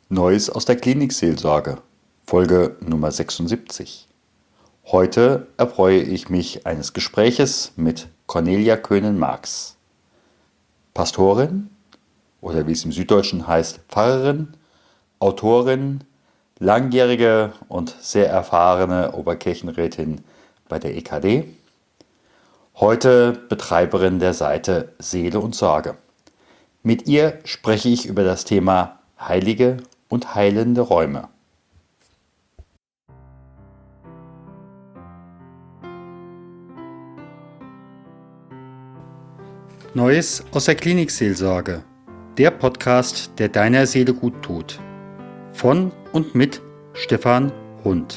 Neues aus der Klinikseelsorge, Folge Nummer 76. Heute erfreue ich mich eines Gespräches mit Cornelia Köhnen-Marx, Pastorin oder wie es im Süddeutschen heißt, Pfarrerin, Autorin, langjährige und sehr erfahrene Oberkirchenrätin bei der EKD, heute Betreiberin der Seite Seele und Sorge. Mit ihr spreche ich über das Thema heilige und heilende Räume. Neues aus der Klinikseelsorge, der Podcast, der deiner Seele gut tut. Von und mit Stefan Hund.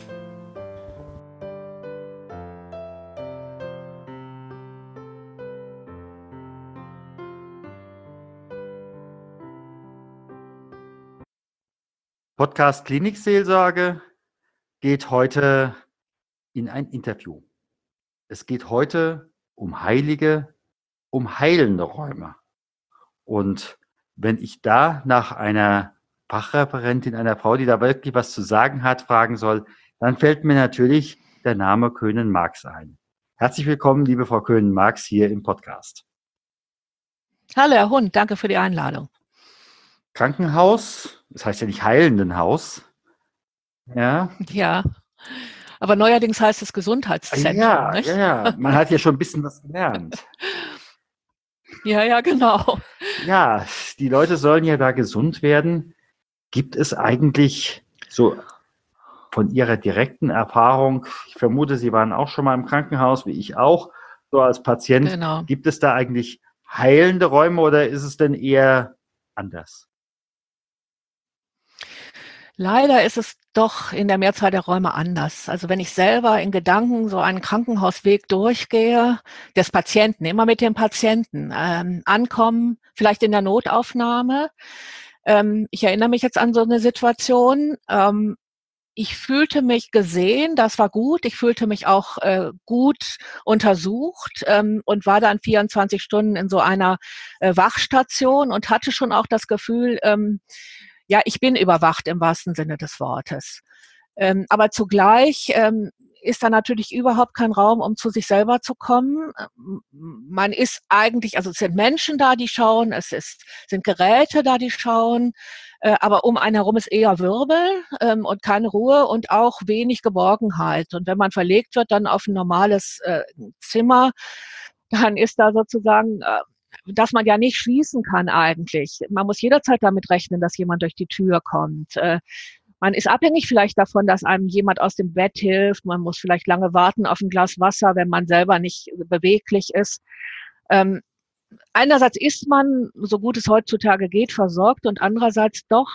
Podcast Klinikseelsorge geht heute in ein Interview. Es geht heute um heilende Räume. Und wenn ich da nach einer Fachreferentin, einer Frau, die da wirklich was zu sagen hat, fragen soll, dann fällt mir natürlich der Name Köhnen-Marx ein. Herzlich willkommen, liebe Frau Köhnen-Marx, hier im Podcast. Hallo, Herr Hund, danke für die Einladung. Krankenhaus, das heißt ja nicht Heilendenhaus. Ja. Ja, aber neuerdings heißt es Gesundheitszentrum. Ja, nicht? ja, man hat ja schon ein bisschen was gelernt. Ja, genau. Ja, die Leute sollen ja da gesund werden. Gibt es eigentlich so von Ihrer direkten Erfahrung, ich vermute, Sie waren auch schon mal im Krankenhaus, wie ich auch, so als Patient, Genau. gibt es da eigentlich heilende Räume oder ist es denn eher anders? Leider ist es doch in der Mehrzahl der Räume anders. Also wenn ich selber in Gedanken so einen Krankenhausweg durchgehe, des Patienten, immer mit dem Patienten, ankommen, vielleicht in der Notaufnahme. Ich erinnere mich jetzt an so eine Situation. Ich fühlte mich gesehen, das war gut. Ich fühlte mich auch gut untersucht und war dann 24 Stunden in so einer Wachstation und hatte schon auch das Gefühl, ja, ich bin überwacht im wahrsten Sinne des Wortes. Aber zugleich ist da natürlich überhaupt kein Raum, um zu sich selber zu kommen. Man ist eigentlich, also es sind Menschen da, die schauen, sind Geräte da, die schauen, aber um einen herum ist eher Wirbel und keine Ruhe und auch wenig Geborgenheit. Und wenn man verlegt wird dann auf ein normales Zimmer, dann ist da sozusagen dass man ja nicht schließen kann eigentlich. Man muss jederzeit damit rechnen, dass jemand durch die Tür kommt. Man ist abhängig vielleicht davon, dass einem jemand aus dem Bett hilft. Man muss vielleicht lange warten auf ein Glas Wasser, wenn man selber nicht beweglich ist. Einerseits ist man, so gut es heutzutage geht, versorgt und andererseits doch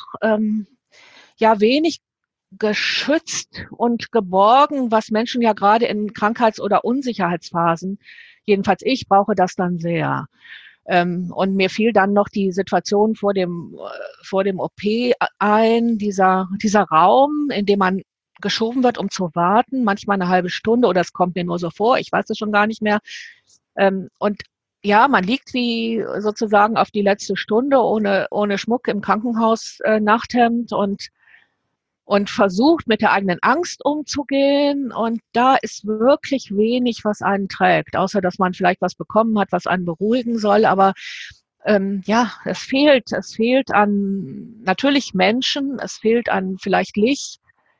ja wenig geschützt und geborgen, was Menschen ja gerade in Krankheits- oder Unsicherheitsphasen, jedenfalls ich brauche das dann sehr. Und mir fiel dann noch die Situation vor dem OP ein, dieser Raum, in dem man geschoben wird, um zu warten, manchmal eine halbe Stunde oder es kommt mir nur so vor, ich weiß es schon gar nicht mehr. Und ja, man liegt wie sozusagen auf die letzte Stunde ohne Schmuck im Krankenhaus, Nachthemd und versucht, mit der eigenen Angst umzugehen. Und da ist wirklich wenig, was einen trägt, außer dass man vielleicht was bekommen hat, was einen beruhigen soll. Aber ja, es fehlt an natürlich Menschen, es fehlt an vielleicht Licht.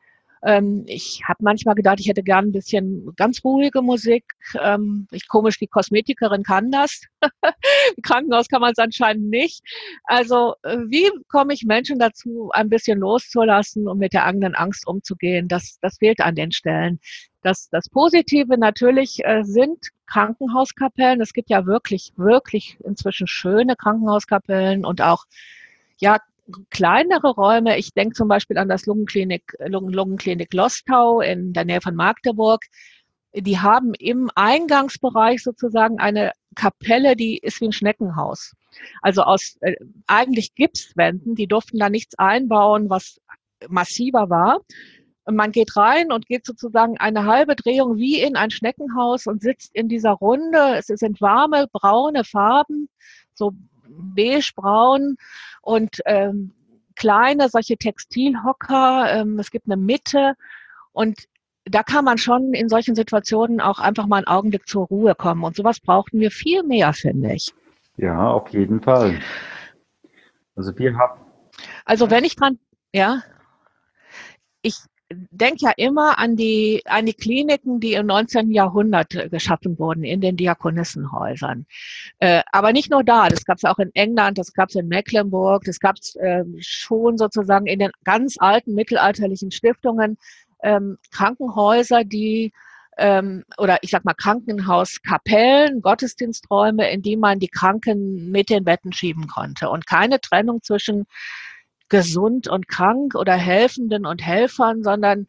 Ich habe manchmal gedacht, ich hätte gern ein bisschen ganz ruhige Musik. Die Kosmetikerin kann das. Im Krankenhaus kann man es anscheinend nicht. Also wie komme ich Menschen dazu, ein bisschen loszulassen und mit der eigenen Angst umzugehen? Das fehlt an den Stellen. Das Positive natürlich sind Krankenhauskapellen. Es gibt ja wirklich, wirklich inzwischen schöne Krankenhauskapellen und auch ja kleinere Räume. Ich denke zum Beispiel an das Lungenklinik Lostau in der Nähe von Magdeburg. Die haben im Eingangsbereich sozusagen eine Kapelle, die ist wie ein Schneckenhaus. Also aus eigentlich Gipswänden, die durften da nichts einbauen, was massiver war. Und man geht rein und geht sozusagen eine halbe Drehung wie in ein Schneckenhaus und sitzt in dieser Runde. Es sind warme, braune Farben, so beige-braun und kleine, solche Textilhocker, es gibt eine Mitte und da kann man schon in solchen Situationen auch einfach mal einen Augenblick zur Ruhe kommen. Und sowas brauchten wir viel mehr, finde ich. Ja, auf jeden Fall. Also wir haben, Also wenn ich dran, ja, ich denke ja immer an die Kliniken, die im 19. Jahrhundert geschaffen wurden in den Diakonissenhäusern. Aber nicht nur da, das gab es auch in England, das gab es in Mecklenburg, das gab es schon sozusagen in den ganz alten mittelalterlichen Stiftungen, Krankenhäuser, die oder ich sag mal Krankenhauskapellen, Gottesdiensträume, in die man die Kranken mit den Betten schieben konnte und keine Trennung zwischen gesund und krank oder Helfenden und Helfern, sondern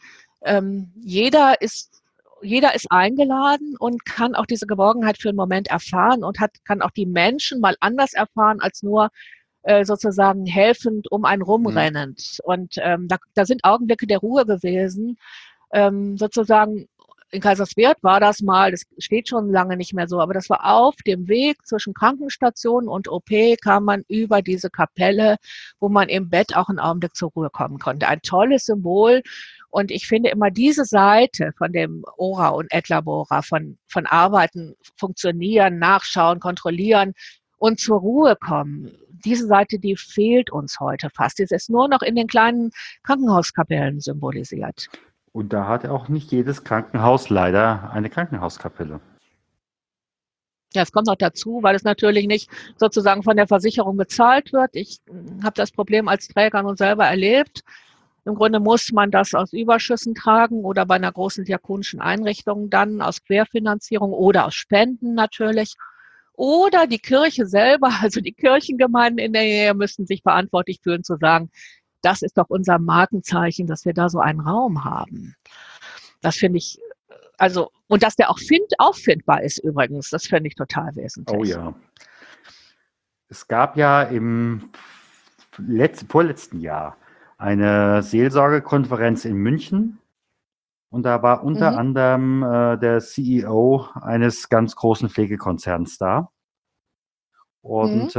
jeder ist eingeladen und kann auch diese Geborgenheit für einen Moment erfahren und kann auch die Menschen mal anders erfahren als nur sozusagen helfend um einen rumrennend. Und da sind Augenblicke der Ruhe gewesen, sozusagen in Kaiserswerth war das mal, das steht schon lange nicht mehr so, aber das war auf dem Weg zwischen Krankenstation und OP, kam man über diese Kapelle, wo man im Bett auch einen Augenblick zur Ruhe kommen konnte. Ein tolles Symbol. Und ich finde immer diese Seite von dem Ora und Etlabora, von Arbeiten, Funktionieren, Nachschauen, Kontrollieren und zur Ruhe kommen, diese Seite, die fehlt uns heute fast. Die ist nur noch in den kleinen Krankenhauskapellen symbolisiert. und da hat auch nicht jedes Krankenhaus leider eine Krankenhauskapelle. Ja, es kommt noch dazu, weil es natürlich nicht sozusagen von der Versicherung bezahlt wird. Ich habe das Problem als Träger nun selber erlebt. Im Grunde muss man das aus Überschüssen tragen oder bei einer großen diakonischen Einrichtung dann aus Querfinanzierung oder aus Spenden natürlich. Oder die Kirche selber, also die Kirchengemeinden in der Nähe müssen sich verantwortlich fühlen zu sagen, das ist doch unser Markenzeichen, dass wir da so einen Raum haben. Das finde ich, also, und dass der auch auffindbar ist übrigens, das finde ich total wesentlich. Oh ja. Es gab ja im vorletzten Jahr eine Seelsorgekonferenz in München und da war unter anderem der CEO eines ganz großen Pflegekonzerns da. Und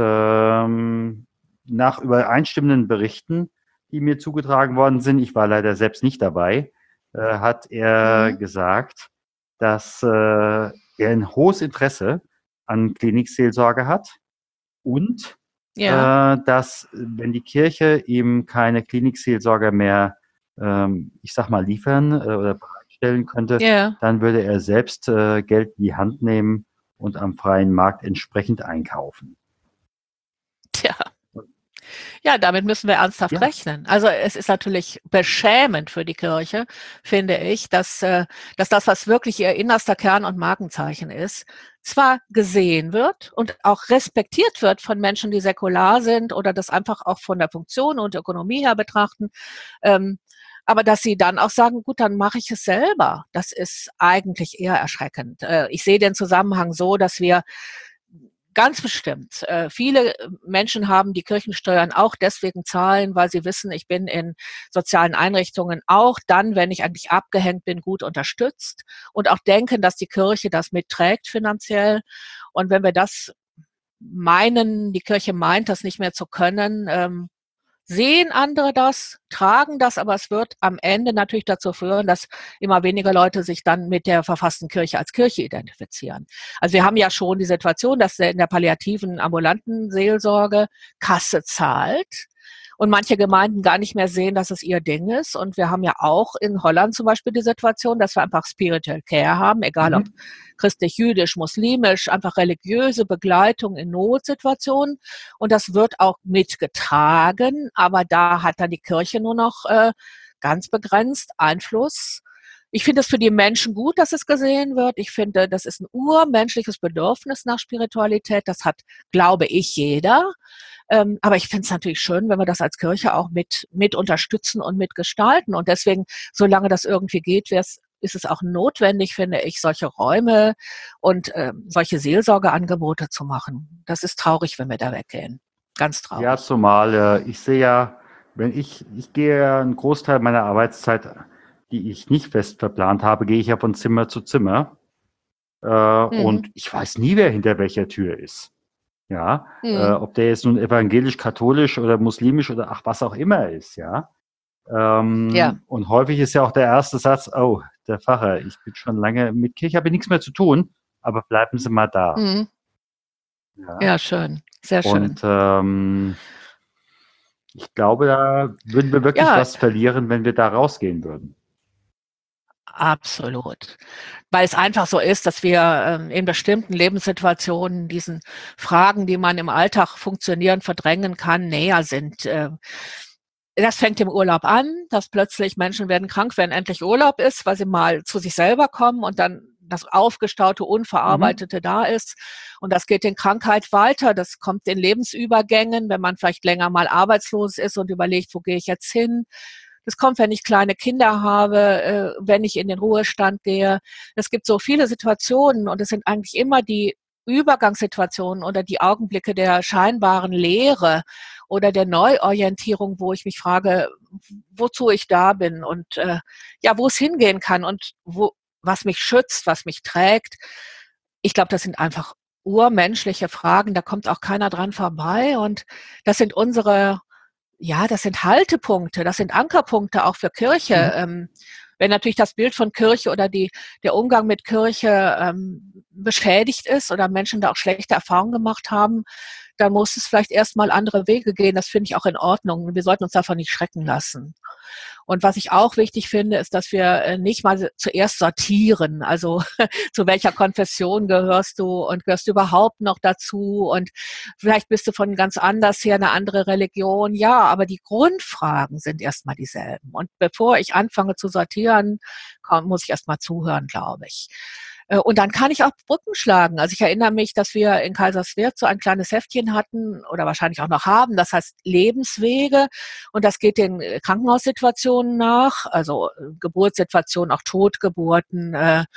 nach übereinstimmenden Berichten, die mir zugetragen worden sind, ich war leider selbst nicht dabei, hat er gesagt, dass er ein hohes Interesse an Klinikseelsorge hat und dass, wenn die Kirche ihm keine Klinikseelsorger mehr, ich sag mal, liefern oder bereitstellen könnte, dann würde er selbst Geld in die Hand nehmen und am freien Markt entsprechend einkaufen. Tja. Ja, damit müssen wir ernsthaft rechnen. Also es ist natürlich beschämend für die Kirche, finde ich, dass das, was wirklich ihr innerster Kern und Markenzeichen ist, zwar gesehen wird und auch respektiert wird von Menschen, die säkular sind oder das einfach auch von der Funktion und Ökonomie her betrachten, aber dass sie dann auch sagen, gut, dann mache ich es selber. Das ist eigentlich eher erschreckend. Ich sehe den Zusammenhang so, dass wir ganz bestimmt. Viele Menschen haben die Kirchensteuern auch deswegen zahlen, weil sie wissen, ich bin in sozialen Einrichtungen auch dann, wenn ich eigentlich abgehängt bin, gut unterstützt und auch denken, dass die Kirche das mitträgt finanziell. Und wenn wir das meinen, die Kirche meint, das nicht mehr zu können, sehen andere das, tragen das, aber es wird am Ende natürlich dazu führen, dass immer weniger Leute sich dann mit der verfassten Kirche als Kirche identifizieren. Also wir haben ja schon die Situation, dass in der palliativen ambulanten Seelsorge Kasse zahlt und manche Gemeinden gar nicht mehr sehen, dass es ihr Ding ist. Und wir haben ja auch in Holland zum Beispiel die Situation, dass wir einfach Spiritual Care haben, egal ob christlich, jüdisch, muslimisch, einfach religiöse Begleitung in Notsituationen. Und das wird auch mitgetragen, aber da hat dann die Kirche nur noch ganz begrenzt Einfluss. Ich finde es für die Menschen gut, dass es gesehen wird. Ich finde, das ist ein urmenschliches Bedürfnis nach Spiritualität. Das hat, glaube ich, jeder. Aber ich finde es natürlich schön, wenn wir das als Kirche auch mit unterstützen und mitgestalten. Und deswegen, solange das irgendwie geht, ist es auch notwendig, finde ich, solche Räume und solche Seelsorgeangebote zu machen. Das ist traurig, wenn wir da weggehen. Ganz traurig. Ja, zumal ich sehe ja, wenn ich gehe ja einen Großteil meiner Arbeitszeit, die ich nicht fest verplant habe, gehe ich ja von Zimmer zu Zimmer. Und ich weiß nie, wer hinter welcher Tür ist. Ja, Mhm. ob der jetzt nun evangelisch, katholisch oder muslimisch oder ach, was auch immer ist, ja. Ja. Und häufig ist ja auch der erste Satz, oh, der Pfarrer, ich bin schon lange mit Kirche, habe nichts mehr zu tun, aber bleiben Sie mal da. Mhm. Ja. Ja, schön. Sehr Und schön. ich glaube, da würden wir wirklich Ja, was verlieren, wenn wir da rausgehen würden. absolut. Weil es einfach so ist, dass wir in bestimmten Lebenssituationen diesen Fragen, die man im Alltag funktionieren, verdrängen kann, näher sind. Das fängt im Urlaub an, dass plötzlich Menschen werden krank, wenn endlich Urlaub ist, weil sie mal zu sich selber kommen und dann das Aufgestaute, Mhm. Unverarbeitete da ist. Und das geht in Krankheit weiter. Das kommt in Lebensübergängen, wenn man vielleicht länger mal arbeitslos ist und überlegt, wo gehe ich jetzt hin? Das kommt, wenn ich kleine Kinder habe, wenn ich in den Ruhestand gehe. Es gibt so viele Situationen und es sind eigentlich immer die Übergangssituationen oder die Augenblicke der scheinbaren Leere oder der Neuorientierung, wo ich mich frage, wozu ich da bin und ja, wo es hingehen kann und wo, was mich schützt, was mich trägt. Ich glaube, das sind einfach urmenschliche Fragen, da kommt auch keiner dran vorbei und das sind unsere, ja, das sind Haltepunkte, das sind Ankerpunkte auch für Kirche. Mhm. Wenn natürlich das Bild von Kirche oder der Umgang mit Kirche beschädigt ist oder Menschen da auch schlechte Erfahrungen gemacht haben, dann muss es vielleicht erstmal andere Wege gehen. Das finde ich auch in Ordnung. Wir sollten uns davon nicht schrecken lassen. Und was ich auch wichtig finde, ist, dass wir nicht mal zuerst sortieren. Also zu welcher Konfession gehörst du und gehörst du überhaupt noch dazu? Und vielleicht bist du von ganz anders her, eine andere Religion. Ja, aber die Grundfragen sind erstmal dieselben. Und bevor ich anfange zu sortieren, muss ich erstmal zuhören, glaube ich. Und dann kann ich auch Brücken schlagen. Also ich erinnere mich, dass wir in Kaiserswerth so ein kleines Heftchen hatten oder wahrscheinlich auch noch haben. Das heißt Lebenswege. Und das geht den Krankenhaussituationen nach, also Geburtssituationen, auch Totgeburten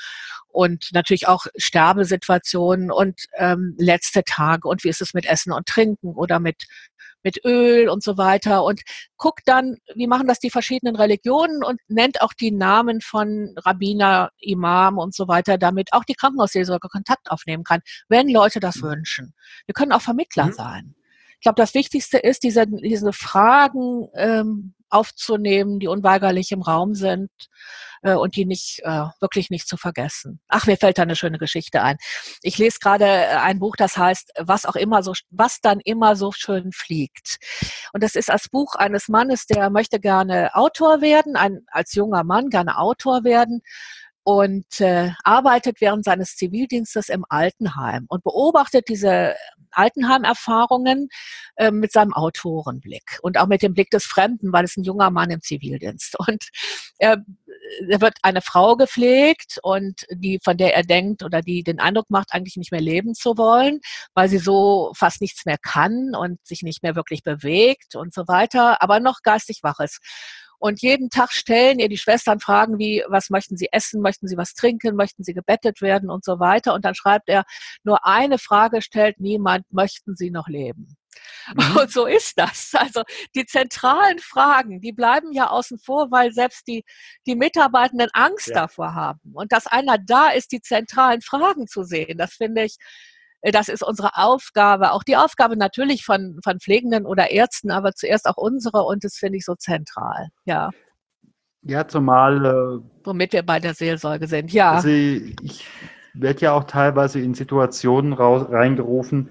und natürlich auch Sterbesituationen und letzte Tage und wie ist es mit Essen und Trinken oder mit Öl und so weiter und guckt dann, wie machen das die verschiedenen Religionen und nennt auch die Namen von Rabbiner, Imam und so weiter, damit auch die Krankenhausseelsorge Kontakt aufnehmen kann, wenn Leute das Mhm. wünschen. Wir können auch Vermittler Mhm. sein. Ich glaube, das Wichtigste ist, diese Fragen aufzunehmen, die unweigerlich im Raum sind und die nicht wirklich nicht zu vergessen. Ach, mir fällt da eine schöne Geschichte ein. Ich lese gerade ein Buch, das heißt, was dann immer so schön fliegt. Und das ist das Buch eines Mannes, der möchte gerne Autor werden, als junger Mann gerne Autor werden und arbeitet während seines Zivildienstes im Altenheim und beobachtet diese Altenheimerfahrungen mit seinem Autorenblick und auch mit dem Blick des Fremden, weil es ein junger Mann im Zivildienst. Und er, er wird eine Frau gepflegt und die, von der er denkt oder die den Eindruck macht, eigentlich nicht mehr leben zu wollen, weil sie so fast nichts mehr kann und sich nicht mehr wirklich bewegt und so weiter, aber noch geistig wach ist. Und jeden Tag stellen ihr die Schwestern Fragen wie, was möchten sie essen, möchten sie was trinken, möchten sie gebettet werden und so weiter. Und dann schreibt er, nur eine Frage stellt niemand, möchten sie noch leben? Und Mhm. so ist das. Also die zentralen Fragen, die bleiben ja außen vor, weil selbst die Mitarbeitenden Angst Ja. davor haben. Und dass einer da ist, die zentralen Fragen zu sehen, das finde ich, das ist unsere Aufgabe, auch die Aufgabe natürlich von Pflegenden oder Ärzten, aber zuerst auch unsere und das finde ich so zentral, ja, Ja, zumal, womit wir bei der Seelsorge sind. also Ja, ich werde ja auch teilweise in Situationen reingerufen,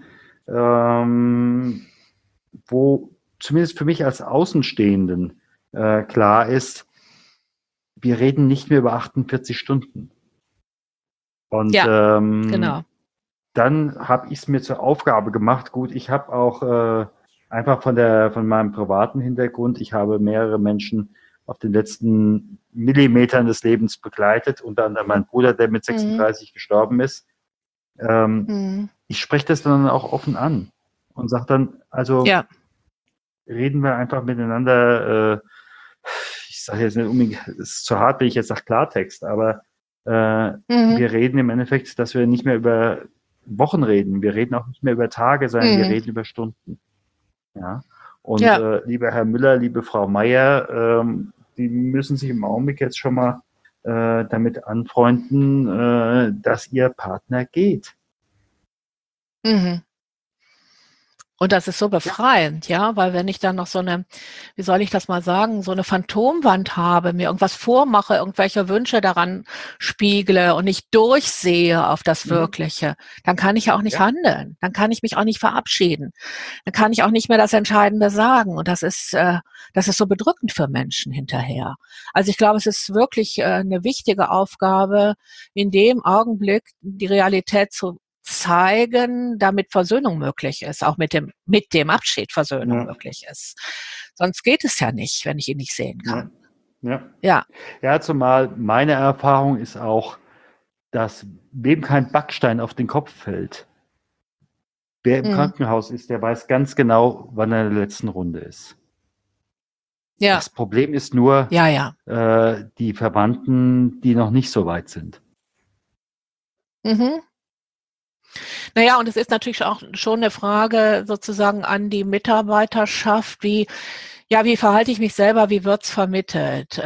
wo zumindest für mich als Außenstehenden klar ist, wir reden nicht mehr über 48 Stunden. Und ja, genau. dann habe ich es mir zur Aufgabe gemacht. Gut, ich habe auch einfach von meinem privaten Hintergrund, ich habe mehrere Menschen auf den letzten Millimetern des Lebens begleitet, unter anderem mein Bruder, der mit Mhm. 36 gestorben ist. Mhm. Ich spreche das dann auch offen an und sage dann, also Ja. reden wir einfach miteinander, ich sage jetzt nicht unbedingt, es ist zu hart, wenn ich jetzt sage Klartext, aber Mhm. wir reden im Endeffekt, dass wir nicht mehr über Wochen reden, wir reden auch nicht mehr über Tage, sondern wir Mhm. reden über Stunden. Ja? Und Ja. lieber Herr Müller, liebe Frau Meier, die müssen sich im Augenblick jetzt schon mal damit anfreunden, dass Ihr Partner geht. Mhm. Und das ist so befreiend, ja, weil wenn ich dann noch so eine, wie soll ich das mal sagen, so eine Phantomwand habe, mir irgendwas vormache, irgendwelche Wünsche daran spiegle und nicht durchsehe auf das Mhm. Wirkliche, dann kann ich ja auch nicht Ja. handeln. Dann kann ich mich auch nicht verabschieden. Dann kann ich auch nicht mehr das Entscheidende sagen. Und das ist so bedrückend für Menschen hinterher. Also ich glaube, es ist wirklich eine wichtige Aufgabe, in dem Augenblick die Realität zu zeigen, damit Versöhnung möglich ist, auch mit dem Abschied Versöhnung Ja. möglich ist. Sonst geht es ja nicht, wenn ich ihn nicht sehen Ja. kann. Ja. Ja. Ja, zumal meine Erfahrung ist auch, dass wem kein Backstein auf den Kopf fällt, wer im Mhm. Krankenhaus ist, der weiß ganz genau, wann er in der letzten Runde ist. Ja. Das Problem ist nur Ja, ja. die Verwandten, die noch nicht so weit sind. Mhm. Naja, und es ist natürlich auch schon eine Frage sozusagen an die Mitarbeiterschaft, wie verhalte ich mich selber, wie wird's vermittelt?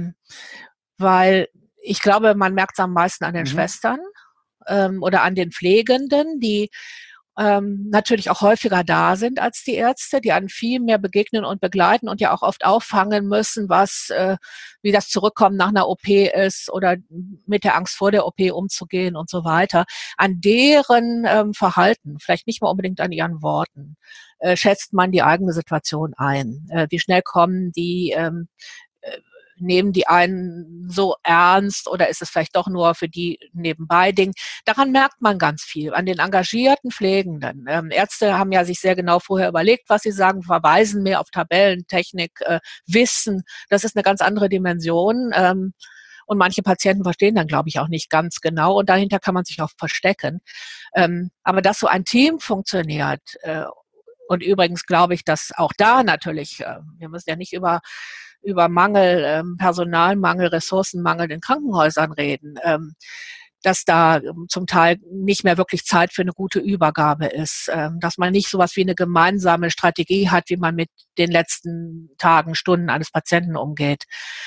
Weil ich glaube, man merkt's am meisten an den Mhm. Schwestern, oder an den Pflegenden, die natürlich auch häufiger da sind als die Ärzte, die einem viel mehr begegnen und begleiten und ja auch oft auffangen müssen, wie das Zurückkommen nach einer OP ist oder mit der Angst vor der OP umzugehen und so weiter. An deren Verhalten, vielleicht nicht mal unbedingt an ihren Worten, schätzt man die eigene Situation ein. Wie schnell kommen die äh, nehmen die einen so ernst oder ist es vielleicht doch nur für die nebenbei Ding? Daran merkt man ganz viel, an den engagierten Pflegenden. Ärzte haben ja sich sehr genau vorher überlegt, was sie sagen, verweisen mehr auf Tabellen, Technik, Wissen. Das ist eine ganz andere Dimension. Und manche Patienten verstehen dann, glaube ich, auch nicht ganz genau. Und dahinter kann man sich auch verstecken. Aber dass so ein Team funktioniert, und übrigens glaube ich, dass auch da natürlich, wir müssen ja nicht über Mangel, Personalmangel, Ressourcenmangel in Krankenhäusern reden, dass da zum Teil nicht mehr wirklich Zeit für eine gute Übergabe ist, dass man nicht sowas wie eine gemeinsame Strategie hat, wie man mit den letzten Tagen, Stunden eines Patienten umgeht.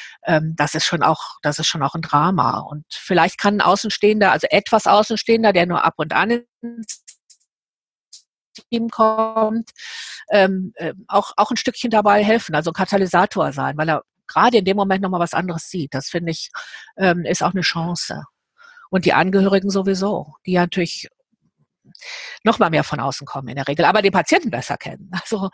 Das ist schon auch ein Drama. Und vielleicht kann ein Außenstehender, also etwas Außenstehender, der nur ab und an ins Team kommt, auch ein Stückchen dabei helfen, also ein Katalysator sein, weil er gerade in dem Moment noch mal was anderes sieht. Das finde ich, ist auch eine Chance. Und die Angehörigen sowieso, die ja natürlich noch mal mehr von außen kommen in der Regel, aber den Patienten besser kennen. Also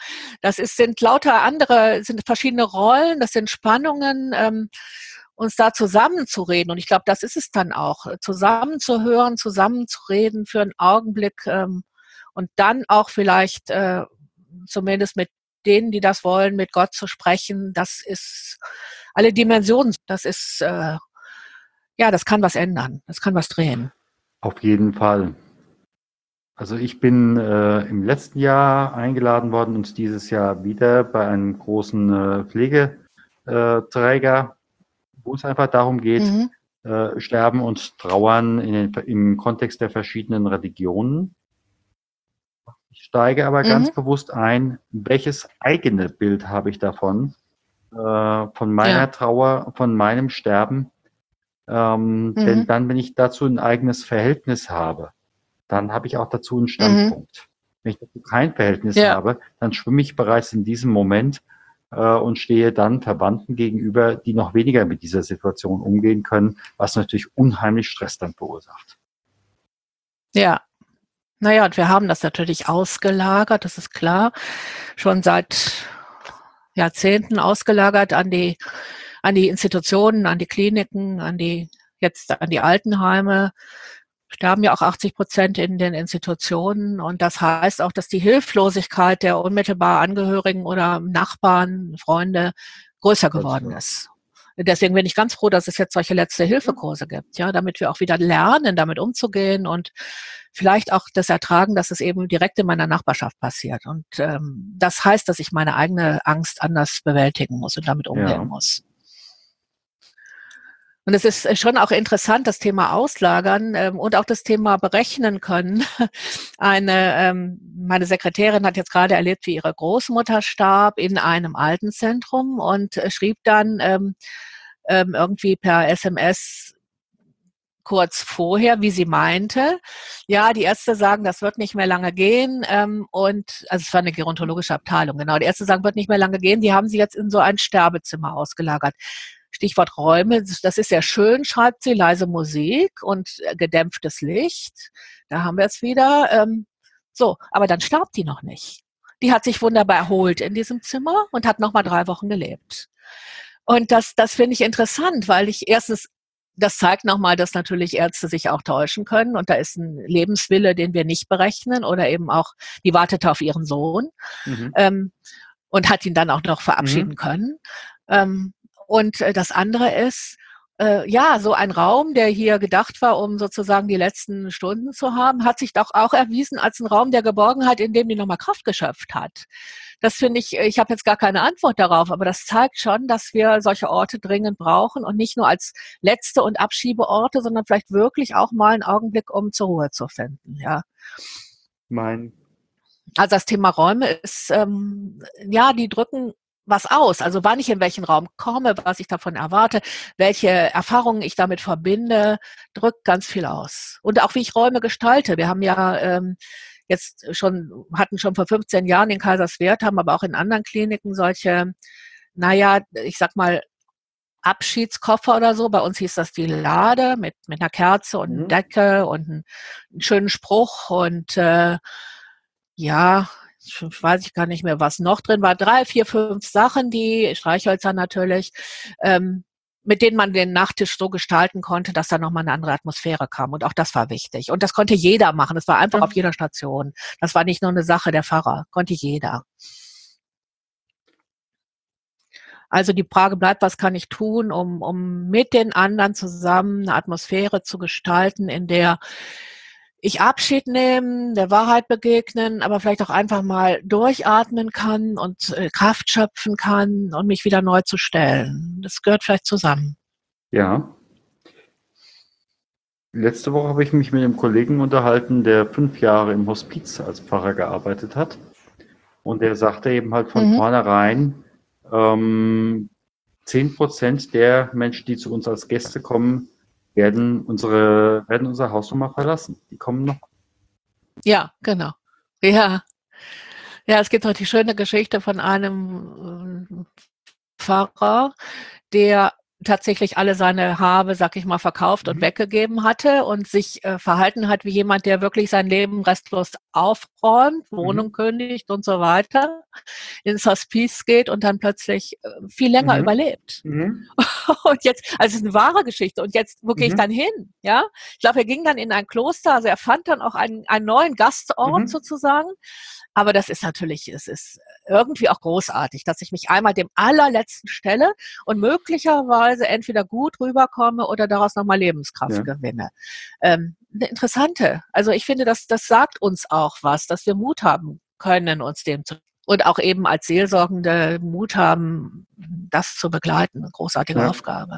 sind verschiedene Rollen, das sind Spannungen, uns da zusammenzureden. Und ich glaube, das ist es dann auch, zusammenzuhören, zusammenzureden für einen Augenblick, und dann auch vielleicht zumindest mit denen, die das wollen, mit Gott zu sprechen. Das ist alle Dimensionen. Das kann was ändern. Das kann was drehen. Auf jeden Fall. Also ich bin im letzten Jahr eingeladen worden und dieses Jahr wieder bei einem großen Pflegeträger, wo es einfach darum geht, Mhm. Sterben und Trauern im Kontext der verschiedenen Religionen. Ich steige aber ganz Mhm. bewusst ein, welches eigene Bild habe ich davon, von Ja. meiner Trauer, von meinem Sterben. Denn Mhm. dann, wenn ich dazu ein eigenes Verhältnis habe, dann habe ich auch dazu einen Mhm. Standpunkt. Wenn ich dazu kein Verhältnis Ja. habe, dann schwimme ich bereits in diesem Moment und stehe dann Verwandten gegenüber, die noch weniger mit dieser Situation umgehen können, was natürlich unheimlich Stress dann verursacht. Ja. Naja, und wir haben das natürlich ausgelagert, das ist klar, schon seit Jahrzehnten ausgelagert an die Institutionen, an die Kliniken, jetzt an die Altenheime. Sterben ja auch 80% in den Institutionen. Und das heißt auch, dass die Hilflosigkeit der unmittelbar Angehörigen oder Nachbarn, Freunde größer Ganz geworden klar. ist. Deswegen bin ich ganz froh, dass es jetzt solche Ja. Letzte-Hilfe-Kurse gibt, ja, damit wir auch wieder lernen, damit umzugehen und vielleicht auch das ertragen, dass es eben direkt in meiner Nachbarschaft passiert. Und das heißt, dass ich meine eigene Angst anders bewältigen muss und damit umgehen Ja. muss. Und es ist schon auch interessant, das Thema Auslagern und auch das Thema berechnen können. Meine Sekretärin hat jetzt gerade erlebt, wie ihre Großmutter starb in einem Altenzentrum und schrieb dann irgendwie per SMS, kurz vorher, wie sie meinte. Ja, die Ärzte sagen, das wird nicht mehr lange gehen. Also es war eine gerontologische Abteilung, genau. Die Ärzte sagen, wird nicht mehr lange gehen. Die haben sie jetzt in so ein Sterbezimmer ausgelagert. Stichwort Räume, das ist sehr schön, schreibt sie, leise Musik und gedämpftes Licht. Da haben wir es wieder. So, aber dann starb die noch nicht. Die hat sich wunderbar erholt in diesem Zimmer und hat nochmal 3 Wochen gelebt. Und das finde ich interessant, weil ich erstens, das zeigt nochmal, dass natürlich Ärzte sich auch täuschen können und da ist ein Lebenswille, den wir nicht berechnen oder eben auch, die wartete auf ihren Sohn und hat ihn dann auch noch verabschieden können. Und das andere ist, ja, so ein Raum, der hier gedacht war, um sozusagen die letzten Stunden zu haben, hat sich doch auch erwiesen als ein Raum der Geborgenheit, in dem die nochmal Kraft geschöpft hat. Das finde ich habe jetzt gar keine Antwort darauf, aber das zeigt schon, dass wir solche Orte dringend brauchen und nicht nur als letzte und Abschiebeorte, sondern vielleicht wirklich auch mal einen Augenblick, um zur Ruhe zu finden, ja. Also das Thema Räume ist, ja, die drücken was aus. Also wann ich in welchen Raum komme, was ich davon erwarte, welche Erfahrungen ich damit verbinde, drückt ganz viel aus. Und auch wie ich Räume gestalte. Wir haben ja hatten schon vor 15 Jahren in Kaiserswerth, haben aber auch in anderen Kliniken solche, naja, ich sag mal, Abschiedskoffer oder so. Bei uns hieß das die Lade mit einer Kerze und einer Decke und einen schönen Spruch und ja, weiß ich gar nicht mehr, was noch drin war. 3, 4, 5 Sachen, die Streichhölzer natürlich, mit denen man den Nachttisch so gestalten konnte, dass da nochmal eine andere Atmosphäre kam. Und auch das war wichtig. Und das konnte jeder machen. Das war einfach auf jeder Station. Das war nicht nur eine Sache der Pfarrer. Konnte jeder. Also die Frage bleibt, was kann ich tun, um mit den anderen zusammen eine Atmosphäre zu gestalten, in der ich Abschied nehmen, der Wahrheit begegnen, aber vielleicht auch einfach mal durchatmen kann und Kraft schöpfen kann und mich wieder neu zu stellen. Das gehört vielleicht zusammen. Ja. Letzte Woche habe ich mich mit einem Kollegen unterhalten, der 5 Jahre im Hospiz als Pfarrer gearbeitet hat. Und der sagte eben halt von vornherein, 10% der Menschen, die zu uns als Gäste kommen, werden unsere Hausnummer verlassen. Die kommen noch. Ja, genau. Ja. Ja, es gibt noch die schöne Geschichte von einem Pfarrer, der tatsächlich alle seine Habe, sag ich mal, verkauft und weggegeben hatte und sich verhalten hat wie jemand, der wirklich sein Leben restlos aufräumt, Wohnung kündigt und so weiter, ins Hospiz geht und dann plötzlich viel länger überlebt. Und jetzt, also es ist eine wahre Geschichte. Und jetzt, wo gehe ich dann hin? Ja, ich glaube, er ging dann in ein Kloster, also er fand dann auch einen neuen Gastort sozusagen. Aber das ist natürlich, es ist irgendwie auch großartig, dass ich mich einmal dem allerletzten stelle und möglicherweise entweder gut rüberkomme oder daraus nochmal Lebenskraft gewinne. Eine interessante. Also ich finde, das sagt uns auch was, dass wir Mut haben können, uns dem zu und auch eben als Seelsorgende Mut haben, das zu begleiten. Eine großartige Aufgabe.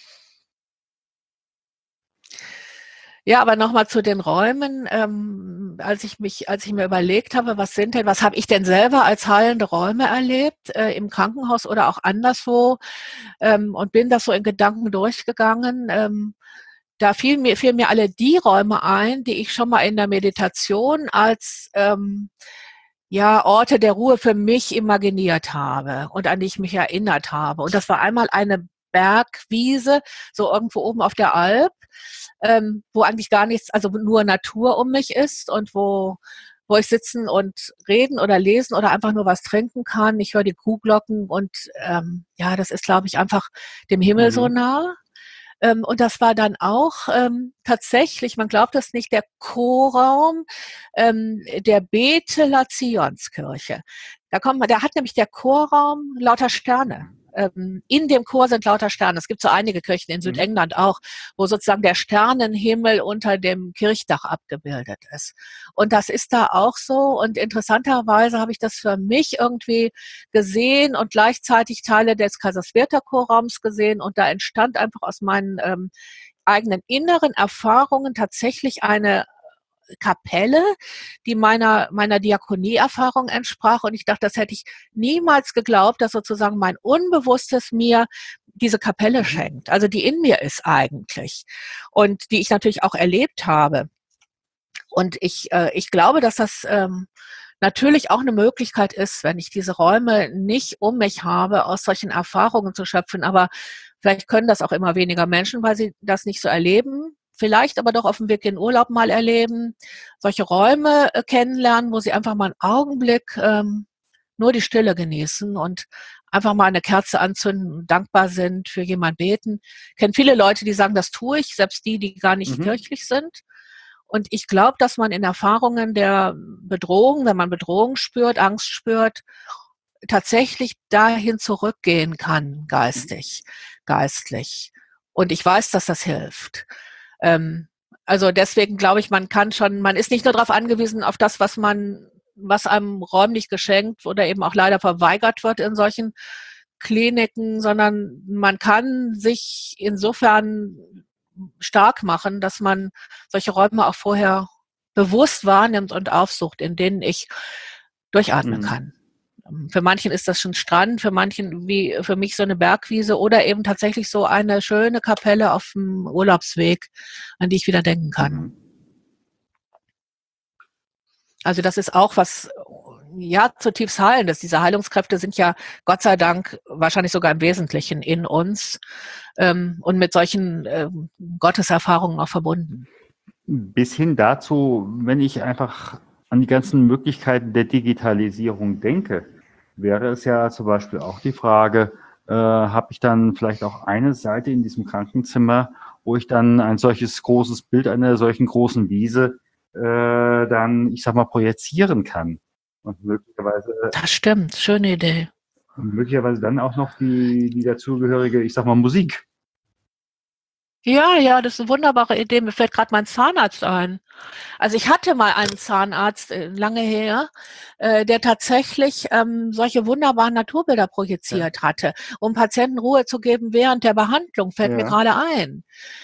Ja, aber nochmal zu den Räumen. Als ich mir überlegt habe, was habe ich denn selber als heilende Räume erlebt, im Krankenhaus oder auch anderswo, und bin das so in Gedanken durchgegangen. Da fielen mir alle die Räume ein, die ich schon mal in der Meditation als Orte der Ruhe für mich imaginiert habe und an die ich mich erinnert habe. Und das war einmal eine Bergwiese, so irgendwo oben auf der Alp, wo eigentlich gar nichts, also nur Natur um mich ist und wo ich sitzen und reden oder lesen oder einfach nur was trinken kann. Ich höre die Kuhglocken und das ist, glaube ich, einfach dem Himmel so nah. Und das war dann auch tatsächlich, man glaubt es nicht, der Chorraum der Beteler Zionskirche. Da hat nämlich der Chorraum lauter Sterne. In dem Chor sind lauter Sterne. Es gibt so einige Kirchen in Südengland auch, wo sozusagen der Sternenhimmel unter dem Kirchdach abgebildet ist. Und das ist da auch so. Und interessanterweise habe ich das für mich irgendwie gesehen und gleichzeitig Teile des Kaiserswerther Chorraums gesehen. Und da entstand einfach aus meinen eigenen inneren Erfahrungen tatsächlich eine Kapelle, die meiner Diakonieerfahrung entsprach. Und ich dachte, das hätte ich niemals geglaubt, dass sozusagen mein Unbewusstes mir diese Kapelle schenkt, also die in mir ist eigentlich und die ich natürlich auch erlebt habe. Und ich glaube, dass das natürlich auch eine Möglichkeit ist, wenn ich diese Räume nicht um mich habe, aus solchen Erfahrungen zu schöpfen. Aber vielleicht können das auch immer weniger Menschen, weil sie das nicht so erleben. Vielleicht aber doch auf dem Weg in den Urlaub mal erleben, solche Räume kennenlernen, wo sie einfach mal einen Augenblick nur die Stille genießen und einfach mal eine Kerze anzünden, dankbar sind, für jemand beten. Ich kenne viele Leute, die sagen, das tue ich, selbst die, die gar nicht kirchlich sind. Und ich glaube, dass man in Erfahrungen der Bedrohung, wenn man Bedrohung spürt, Angst spürt, tatsächlich dahin zurückgehen kann, geistlich. Und ich weiß, dass das hilft. Also deswegen glaube ich, man ist nicht nur darauf angewiesen, auf das, was einem räumlich geschenkt oder eben auch leider verweigert wird in solchen Kliniken, sondern man kann sich insofern stark machen, dass man solche Räume auch vorher bewusst wahrnimmt und aufsucht, in denen ich durchatmen kann. Für manchen ist das schon Strand, für manchen wie für mich so eine Bergwiese oder eben tatsächlich so eine schöne Kapelle auf dem Urlaubsweg, an die ich wieder denken kann. Also das ist auch was, ja, zutiefst Heilendes. Diese Heilungskräfte sind ja Gott sei Dank wahrscheinlich sogar im Wesentlichen in uns und mit solchen Gotteserfahrungen auch verbunden. Bis hin dazu, wenn ich einfach an die ganzen Möglichkeiten der Digitalisierung denke, wäre es ja zum Beispiel auch die Frage, habe ich dann vielleicht auch eine Seite in diesem Krankenzimmer, wo ich dann ein solches großes Bild einer solchen großen Wiese dann, ich sag mal, projizieren kann. Und möglicherweise. Das stimmt, schöne Idee. Und möglicherweise dann auch noch die dazugehörige, ich sag mal, Musik. Ja, das ist eine wunderbare Idee. Mir fällt gerade mein Zahnarzt ein. Also ich hatte mal einen Zahnarzt, lange her, der tatsächlich solche wunderbaren Naturbilder projiziert hatte, um Patienten Ruhe zu geben während der Behandlung, fällt mir gerade ein.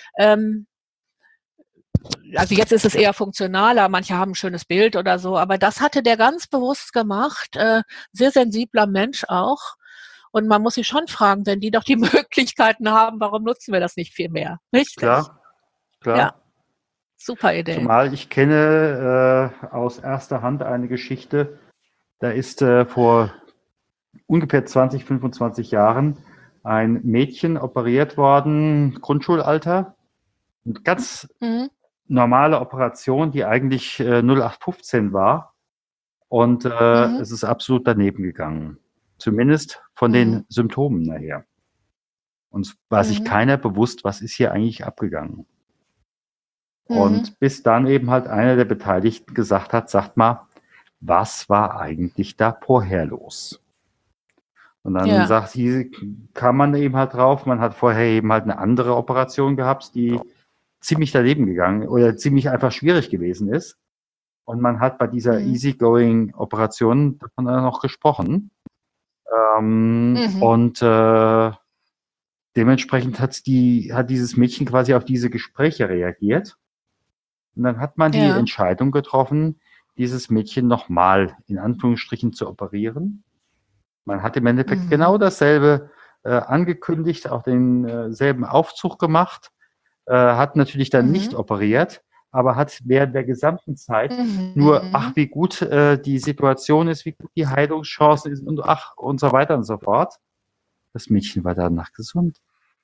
Also jetzt ist es eher funktionaler, manche haben ein schönes Bild oder so, aber das hatte der ganz bewusst gemacht, sehr sensibler Mensch auch. Und man muss sich schon fragen, wenn die doch die Möglichkeiten haben, warum nutzen wir das nicht viel mehr? Richtig? Klar. Ja, super Idee. Zumal ich kenne aus erster Hand eine Geschichte, da ist vor ungefähr 20, 25 Jahren ein Mädchen operiert worden, Grundschulalter, eine ganz normale Operation, die eigentlich 0815 war und es ist absolut daneben gegangen. Zumindest von den Symptomen nachher. Und es war sich keiner bewusst, was ist hier eigentlich abgegangen. Und bis dann eben halt einer der Beteiligten gesagt hat, sagt mal, was war eigentlich da vorher los? Und dann sagt sie, kam man eben halt drauf, man hat vorher eben halt eine andere Operation gehabt, die ziemlich daneben gegangen oder ziemlich einfach schwierig gewesen ist. Und man hat bei dieser Easygoing-Operation davon noch gesprochen. Und dementsprechend hat dieses Mädchen quasi auf diese Gespräche reagiert. Und dann hat man die Entscheidung getroffen, dieses Mädchen nochmal in Anführungsstrichen zu operieren. Man hat im Endeffekt genau dasselbe angekündigt, auch denselben Aufzug gemacht, hat natürlich dann nicht operiert, aber hat während der gesamten Zeit nur, ach, wie gut die Situation ist, wie gut die Heilungschancen ist und ach, und so weiter und so fort. Das Mädchen war danach gesund.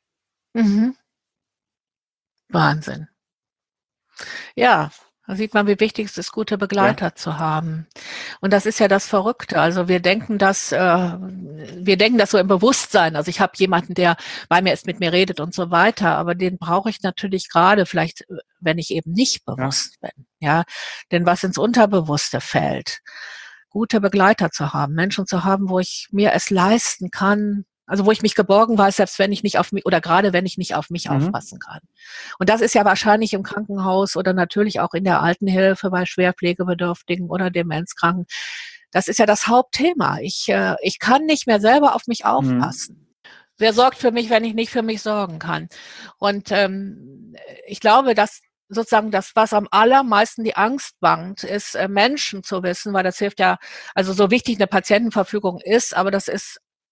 Wahnsinn. Ja, da sieht man, wie wichtig es ist, gute Begleiter zu haben. Und das ist ja das Verrückte. Also wir denken das so im Bewusstsein. Also ich habe jemanden, der bei mir ist, mit mir redet und so weiter. Aber den brauche ich natürlich gerade, vielleicht, wenn ich eben nicht bewusst bin. Ja, denn was ins Unterbewusste fällt, gute Begleiter zu haben, Menschen zu haben, wo ich mir es leisten kann, also wo ich mich geborgen weiß, selbst wenn ich nicht auf mich oder gerade wenn ich nicht auf mich aufpassen kann. Und das ist ja wahrscheinlich im Krankenhaus oder natürlich auch in der Altenhilfe bei Schwerpflegebedürftigen oder Demenzkranken. Das ist ja das Hauptthema. Ich kann nicht mehr selber auf mich aufpassen. Wer sorgt für mich, wenn ich nicht für mich sorgen kann? Und ich glaube, dass sozusagen das, was am allermeisten die Angst bangt, ist Menschen zu wissen, weil das hilft ja, also so wichtig eine Patientenverfügung ist, aber das ist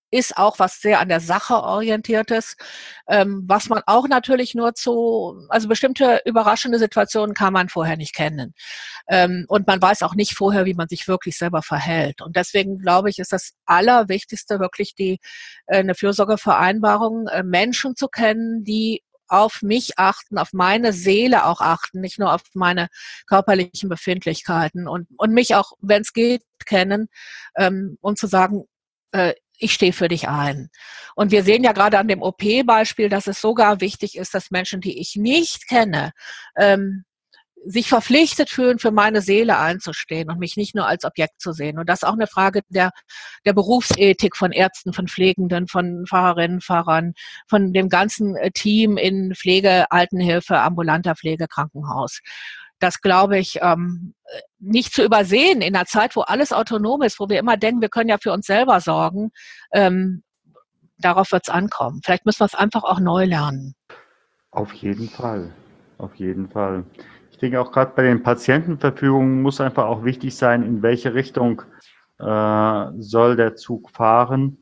ist auch was sehr an der Sache orientiertes, was man auch natürlich also bestimmte überraschende Situationen kann man vorher nicht kennen. Und man weiß auch nicht vorher, wie man sich wirklich selber verhält. Und deswegen glaube ich, ist das Allerwichtigste wirklich eine Fürsorgevereinbarung, Menschen zu kennen, die auf mich achten, auf meine Seele auch achten, nicht nur auf meine körperlichen Befindlichkeiten und mich auch, wenn es geht, kennen, um zu sagen, ich stehe für dich ein. Und wir sehen ja gerade an dem OP-Beispiel, dass es sogar wichtig ist, dass Menschen, die ich nicht kenne, sich verpflichtet fühlen, für meine Seele einzustehen und mich nicht nur als Objekt zu sehen. Und das ist auch eine Frage der Berufsethik von Ärzten, von Pflegenden, von Fahrerinnen, Fahrern, von dem ganzen Team in Pflege, Altenhilfe, ambulanter Pflege, Krankenhaus. Das glaube ich nicht zu übersehen in einer Zeit, wo alles autonom ist, wo wir immer denken, wir können ja für uns selber sorgen. Darauf wird es ankommen. Vielleicht müssen wir es einfach auch neu lernen. Auf jeden Fall. Auf jeden Fall. Ich denke auch gerade bei den Patientenverfügungen muss einfach auch wichtig sein, in welche Richtung soll der Zug fahren.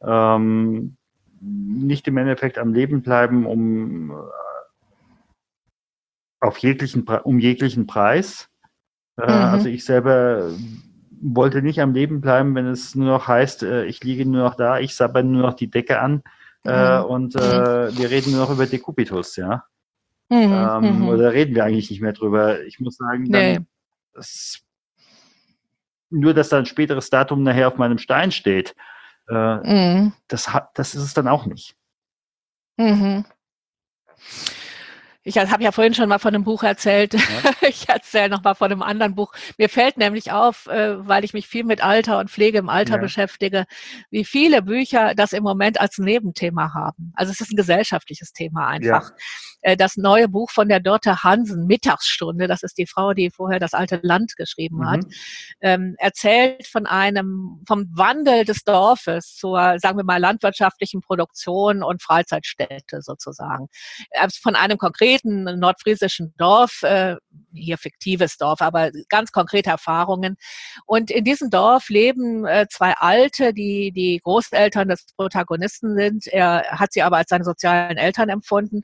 Nicht im Endeffekt am Leben bleiben, um jeglichen Preis. Also ich selber wollte nicht am Leben bleiben, wenn es nur noch heißt, ich liege nur noch da, ich sabber nur noch die Decke an und wir reden nur noch über Dekubitus, ja. Oder reden wir eigentlich nicht mehr drüber? Ich muss sagen, dann nur, dass da ein späteres Datum nachher auf meinem Stein steht, das ist es dann auch nicht. Ich habe ja vorhin schon mal von einem Buch erzählt. Ja. Ich erzähle noch mal von einem anderen Buch. Mir fällt nämlich auf, weil ich mich viel mit Alter und Pflege im Alter beschäftige, wie viele Bücher das im Moment als Nebenthema haben. Also es ist ein gesellschaftliches Thema einfach. Ja. Das neue Buch von der Dörte Hansen, Mittagsstunde, das ist die Frau, die vorher das alte Land geschrieben hat, erzählt vom Wandel des Dorfes zur, sagen wir mal, landwirtschaftlichen Produktion und Freizeitstätte sozusagen. Von einem konkreten nordfriesischen Dorf, hier fiktives Dorf, aber ganz konkrete Erfahrungen. Und in diesem Dorf leben zwei Alte, die Großeltern des Protagonisten sind. Er hat sie aber als seine sozialen Eltern empfunden.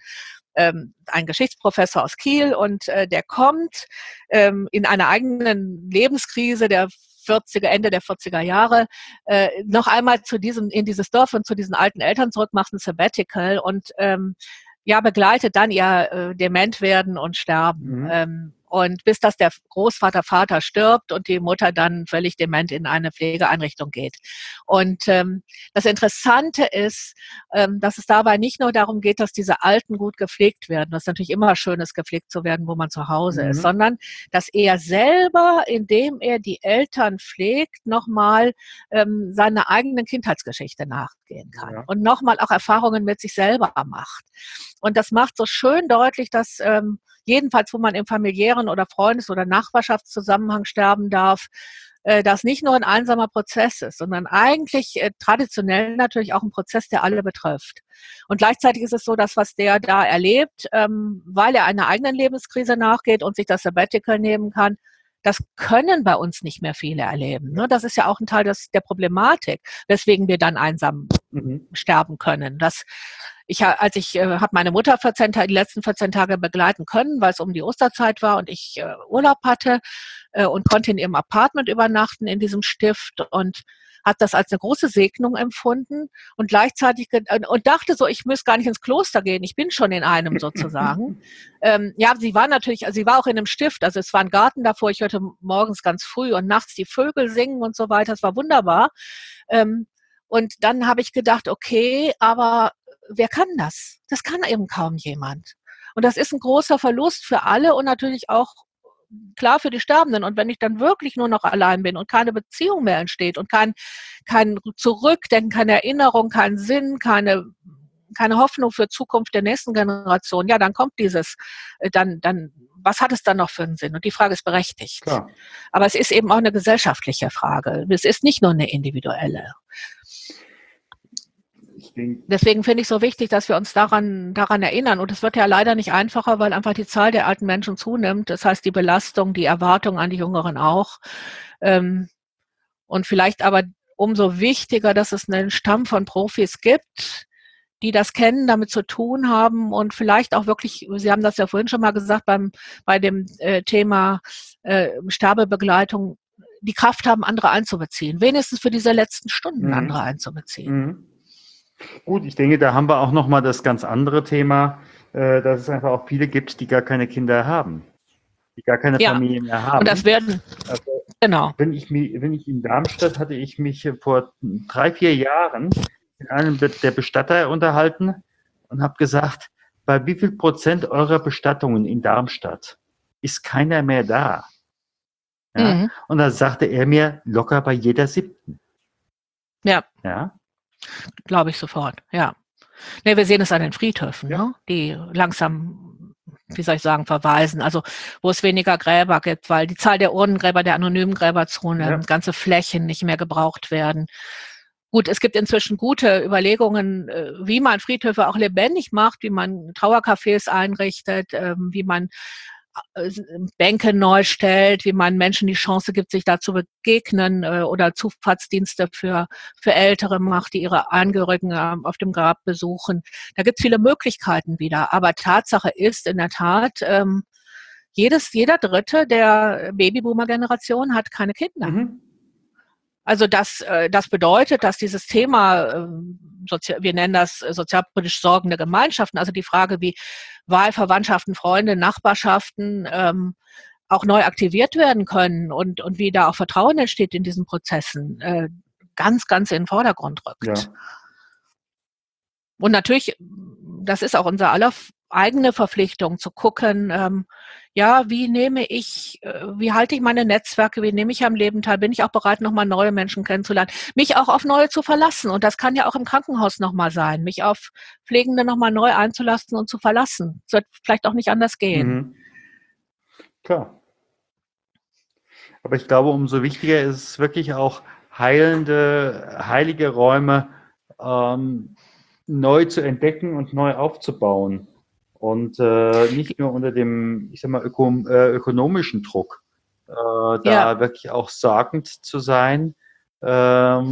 Ein Geschichtsprofessor aus Kiel und der kommt in einer eigenen Lebenskrise Ende der 40er Jahre, noch einmal in dieses Dorf und zu diesen alten Eltern zurück, macht ein Sabbatical und begleitet dann ihr dement werden und sterben. Und bis dass der Vater stirbt und die Mutter dann völlig dement in eine Pflegeeinrichtung geht. Und das Interessante ist, dass es dabei nicht nur darum geht, dass diese Alten gut gepflegt werden, was natürlich immer schön ist, gepflegt zu werden, wo man zu Hause ist, sondern dass er selber, indem er die Eltern pflegt, nochmal seiner eigenen Kindheitsgeschichte nachgehen kann und nochmal auch Erfahrungen mit sich selber macht. Und das macht so schön deutlich, dass jedenfalls, wo man im familiären oder Freundes- oder Nachbarschaftszusammenhang sterben darf, das nicht nur ein einsamer Prozess ist, sondern eigentlich traditionell natürlich auch ein Prozess, der alle betrifft. Und gleichzeitig ist es so, dass was der da erlebt, weil er einer eigenen Lebenskrise nachgeht und sich das Sabbatical nehmen kann, das können bei uns nicht mehr viele erleben. Ne? Das ist ja auch ein Teil der Problematik, weswegen wir dann einsam sterben können. Ich habe meine Mutter die letzten 14 Tage begleiten können, weil es um die Osterzeit war und ich Urlaub hatte und konnte in ihrem Apartment übernachten in diesem Stift und hat das als eine große Segnung empfunden und gleichzeitig und dachte so, ich müsste gar nicht ins Kloster gehen, ich bin schon in einem sozusagen. Sie war auch in einem Stift, also es war ein Garten davor, ich hörte morgens ganz früh und nachts die Vögel singen und so weiter, es war wunderbar. Und dann habe ich gedacht, okay, aber wer kann das? Das kann eben kaum jemand. Und das ist ein großer Verlust für alle und natürlich auch klar für die Sterbenden. Und wenn ich dann wirklich nur noch allein bin und keine Beziehung mehr entsteht und kein Zurückdenken, keine Erinnerung, kein Sinn, keine Hoffnung für Zukunft der nächsten Generation, ja, dann kommt was hat es dann noch für einen Sinn? Und die Frage ist berechtigt. Klar. Aber es ist eben auch eine gesellschaftliche Frage. Es ist nicht nur eine individuelle. Deswegen finde ich es so wichtig, dass wir uns daran erinnern. Und es wird ja leider nicht einfacher, weil einfach die Zahl der alten Menschen zunimmt. Das heißt, die Belastung, die Erwartung an die Jüngeren auch. Und vielleicht aber umso wichtiger, dass es einen Stamm von Profis gibt, die das kennen, damit zu tun haben und vielleicht auch wirklich, Sie haben das ja vorhin schon mal gesagt, bei dem Thema Sterbebegleitung, die Kraft haben, andere einzubeziehen. Wenigstens für diese letzten Stunden andere einzubeziehen. Mhm. Gut, ich denke, da haben wir auch nochmal das ganz andere Thema, dass es einfach auch viele gibt, die gar keine Kinder haben, die gar keine Familie mehr haben. Und das werden, also, genau. Wenn ich in Darmstadt hatte ich mich vor 3-4 Jahren mit einem der Bestatter unterhalten und habe gesagt, bei wie viel Prozent eurer Bestattungen in Darmstadt ist keiner mehr da? Ja? Mhm. Und da sagte er mir, locker bei jeder 7. Ja. Glaube ich sofort, ja. Ne, wir sehen es an den Friedhöfen, ne? Die langsam, wie soll ich sagen, verweisen. Also wo es weniger Gräber gibt, weil die Zahl der Urnengräber, der anonymen Gräber zunimmt, ganze Flächen nicht mehr gebraucht werden. Gut, es gibt inzwischen gute Überlegungen, wie man Friedhöfe auch lebendig macht, wie man Trauercafés einrichtet, wie man Bänke neu stellt, wie man Menschen die Chance gibt, sich da zu begegnen oder Zufahrtsdienste für Ältere macht, die ihre Angehörigen auf dem Grab besuchen. Da gibt es viele Möglichkeiten wieder. Aber Tatsache ist in der Tat, jeder Dritte der Babyboomer-Generation hat keine Kinder. Mhm. Also das bedeutet, dass dieses Thema, wir nennen das sozialpolitisch sorgende Gemeinschaften, also die Frage wie Wahlverwandtschaften, Freunde, Nachbarschaften auch neu aktiviert werden können und wie da auch Vertrauen entsteht in diesen Prozessen, ganz, ganz in den Vordergrund rückt. Ja. Und natürlich, das ist auch unser aller eigene Verpflichtung, zu gucken, wie halte ich meine Netzwerke, wie nehme ich am Leben teil, bin ich auch bereit, nochmal neue Menschen kennenzulernen, mich auch auf neue zu verlassen. Und das kann ja auch im Krankenhaus nochmal sein, mich auf Pflegende nochmal neu einzulassen und zu verlassen. Es wird vielleicht auch nicht anders gehen. Mhm. Klar. Aber ich glaube, umso wichtiger ist es wirklich auch, heilige Räume neu zu entdecken und neu aufzubauen. Und nicht nur unter dem, ich sag mal, ökonomischen Druck, da wirklich auch sagend zu sein, dass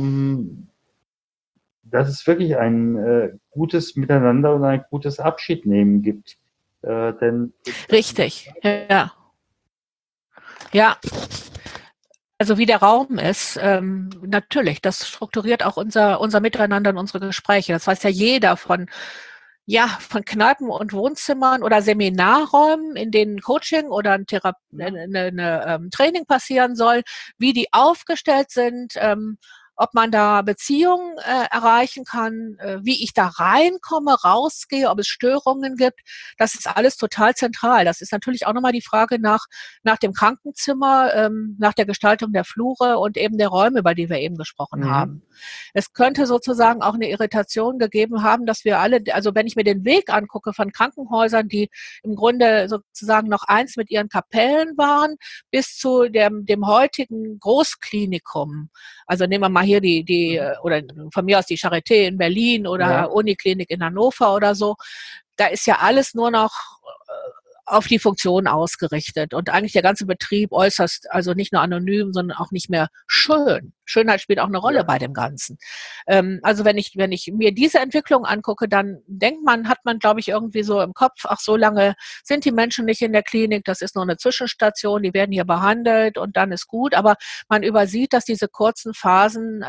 es wirklich ein gutes Miteinander und ein gutes Abschiednehmen gibt. Richtig, ja. Ja. Also wie der Raum ist, natürlich, das strukturiert auch unser Miteinander und unsere Gespräche. Das weiß ja jeder von Kneipen und Wohnzimmern oder Seminarräumen, in denen Coaching oder ein Training passieren soll, wie die aufgestellt sind, ob man da Beziehungen erreichen kann, wie ich da reinkomme, rausgehe, ob es Störungen gibt. Das ist alles total zentral. Das ist natürlich auch nochmal die Frage nach dem Krankenzimmer, nach der Gestaltung der Flure und eben der Räume, über die wir eben gesprochen haben. Es könnte sozusagen auch eine Irritation gegeben haben, dass wir alle, also wenn ich mir den Weg angucke von Krankenhäusern, die im Grunde sozusagen noch eins mit ihren Kapellen waren, bis zu dem heutigen Großklinikum. Also nehmen wir mal hier oder von mir aus die Charité in Berlin oder Uniklinik in Hannover oder so. Da ist ja alles nur noch auf die Funktion ausgerichtet und eigentlich der ganze Betrieb äußerst, also nicht nur anonym, sondern auch nicht mehr schön. Schönheit spielt auch eine Rolle bei dem Ganzen. Also wenn ich mir diese Entwicklung angucke, dann hat man, glaube ich, irgendwie so im Kopf, ach, so lange sind die Menschen nicht in der Klinik, das ist nur eine Zwischenstation, die werden hier behandelt und dann ist gut, aber man übersieht, dass diese kurzen Phasen,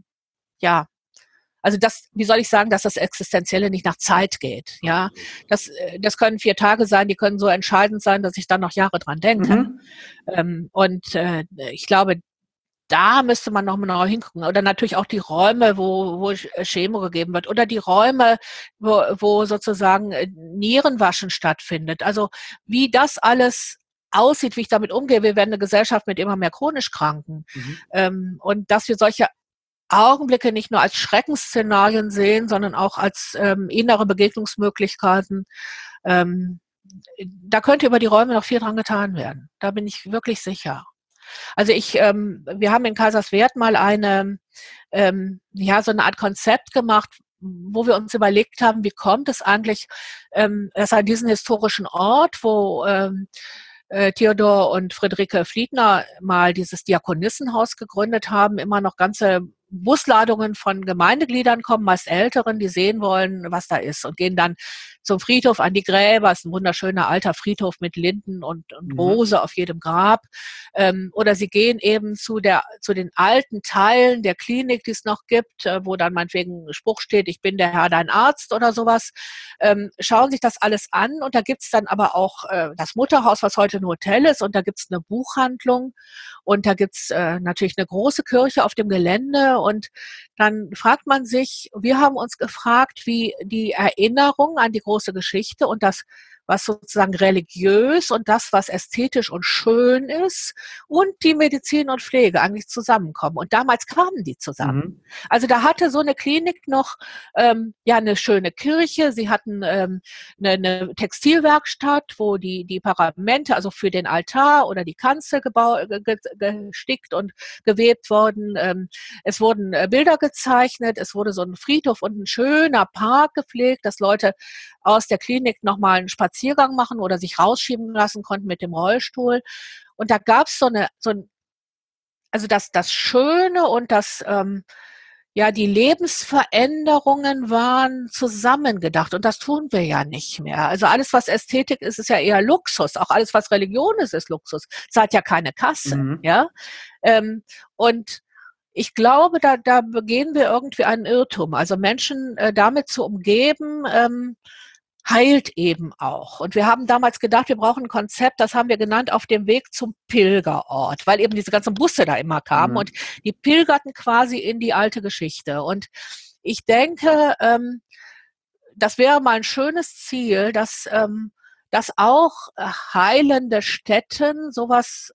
also wie soll ich sagen, dass das Existenzielle nicht nach Zeit geht, ja. Das können 4 Tage sein, die können so entscheidend sein, dass ich dann noch Jahre dran denke. Ich glaube, da müsste man noch mal neu hingucken. Oder natürlich auch die Räume, wo Chemo gegeben wird. Oder die Räume, wo sozusagen Nierenwaschen stattfindet. Also wie das alles aussieht, wie ich damit umgehe. Wir werden eine Gesellschaft mit immer mehr chronisch Kranken. Und dass wir solche Augenblicke nicht nur als Schreckensszenarien sehen, sondern auch als innere Begegnungsmöglichkeiten. Da könnte über die Räume noch viel dran getan werden. Da bin ich wirklich sicher. Also wir haben in Kaiserswerth mal so eine Art Konzept gemacht, wo wir uns überlegt haben, wie kommt es eigentlich, dass an diesen historischen Ort, wo Theodor und Friederike Fliedner mal dieses Diakonissenhaus gegründet haben, immer noch ganze Busladungen von Gemeindegliedern kommen, meist Älteren, die sehen wollen, was da ist und gehen dann zum Friedhof an die Gräber. Es ist ein wunderschöner alter Friedhof mit Linden und Rose auf jedem Grab. Oder sie gehen eben zu den alten Teilen der Klinik, die es noch gibt, wo dann meinetwegen ein Spruch steht, ich bin der Herr, dein Arzt oder sowas. Schauen sich das alles an und da gibt's dann aber auch das Mutterhaus, was heute ein Hotel ist, und da gibt's eine Buchhandlung und da gibt's natürlich eine große Kirche auf dem Gelände, und dann fragt man sich, wir haben uns gefragt, wie die Erinnerung an die große Geschichte und das, was sozusagen religiös und das, was ästhetisch und schön ist, und die Medizin und Pflege eigentlich zusammenkommen. Und damals kamen die zusammen. Also da hatte so eine Klinik noch eine schöne Kirche. Sie hatten eine Textilwerkstatt, wo die Paramente, also für den Altar oder die Kanzel gestickt und gewebt wurden. Es wurden Bilder gezeichnet. Es wurde so ein Friedhof und ein schöner Park gepflegt, dass Leute aus der Klinik nochmal einen Spaziergang machen oder sich rausschieben lassen konnten mit dem Rollstuhl. Und da gab es also das Schöne und die Lebensveränderungen waren zusammengedacht, und das tun wir ja nicht mehr. Also alles, was Ästhetik ist, ist ja eher Luxus. Auch alles, was Religion ist Luxus. Es hat ja keine Kasse, ja. Und ich glaube, da begehen wir irgendwie einen Irrtum. Also Menschen damit zu umgeben, heilt eben auch. Und wir haben damals gedacht, wir brauchen ein Konzept, das haben wir genannt, auf dem Weg zum Pilgerort, weil eben diese ganzen Busse da immer kamen und die pilgerten quasi in die alte Geschichte. Und ich denke, das wäre mal ein schönes Ziel, dass auch heilende Stätten sowas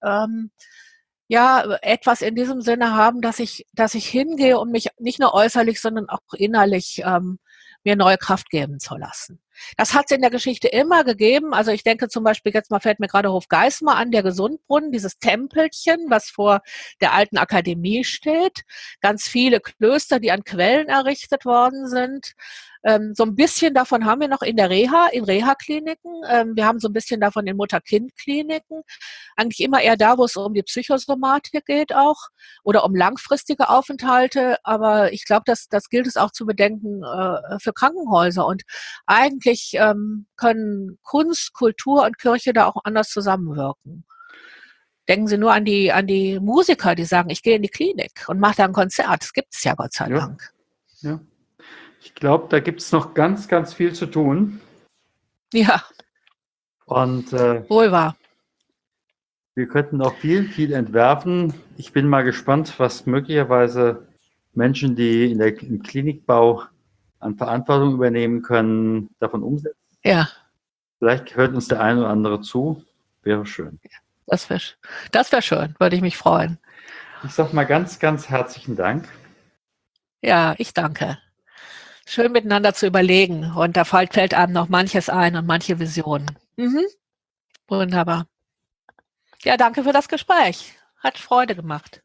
etwas in diesem Sinne haben, dass ich hingehe, um mich nicht nur äußerlich, sondern auch innerlich mir neue Kraft geben zu lassen. Das hat es in der Geschichte immer gegeben. Also ich denke zum Beispiel, fällt mir gerade Hofgeismar an, der Gesundbrunnen, dieses Tempelchen, was vor der alten Akademie steht. Ganz viele Klöster, die an Quellen errichtet worden sind. So ein bisschen davon haben wir noch in Reha-Kliniken. Wir haben so ein bisschen davon in Mutter-Kind-Kliniken. Eigentlich immer eher da, wo es um die Psychosomatik geht auch oder um langfristige Aufenthalte. Aber ich glaube, das gilt es auch zu bedenken für Krankenhäuser. Und eigentlich können Kunst, Kultur und Kirche da auch anders zusammenwirken. Denken Sie nur an die Musiker, die sagen, ich gehe in die Klinik und mache da ein Konzert. Das gibt es ja Gott sei Dank. Ja. Ich glaube, da gibt es noch ganz, ganz viel zu tun. Ja. Und wohl wahr. Wir könnten auch viel, viel entwerfen. Ich bin mal gespannt, was möglicherweise Menschen, die im Klinikbau an Verantwortung übernehmen können, davon umsetzen. Ja. Vielleicht hört uns der eine oder andere zu. Wäre schön. Das wär schön, würde ich mich freuen. Ich sage mal ganz, ganz herzlichen Dank. Ja, ich danke. Schön miteinander zu überlegen, und da fällt einem noch manches ein und manche Visionen. Wunderbar. Ja, danke für das Gespräch. Hat Freude gemacht.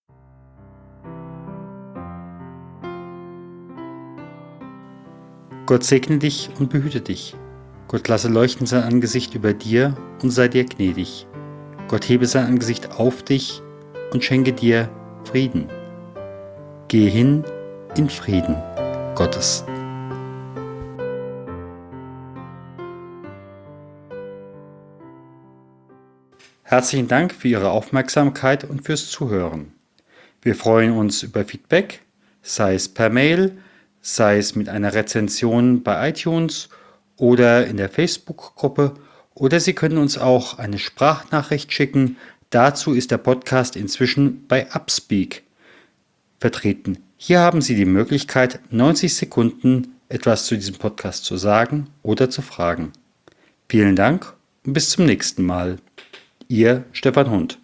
Gott segne dich und behüte dich. Gott lasse leuchten sein Angesicht über dir und sei dir gnädig. Gott hebe sein Angesicht auf dich und schenke dir Frieden. Gehe hin in Frieden Gottes. Herzlichen Dank für Ihre Aufmerksamkeit und fürs Zuhören. Wir freuen uns über Feedback, sei es per Mail, sei es mit einer Rezension bei iTunes oder in der Facebook-Gruppe, oder Sie können uns auch eine Sprachnachricht schicken. Dazu ist der Podcast inzwischen bei Upspeak vertreten. Hier haben Sie die Möglichkeit, 90 Sekunden etwas zu diesem Podcast zu sagen oder zu fragen. Vielen Dank und bis zum nächsten Mal. Ihr Stefan Hund.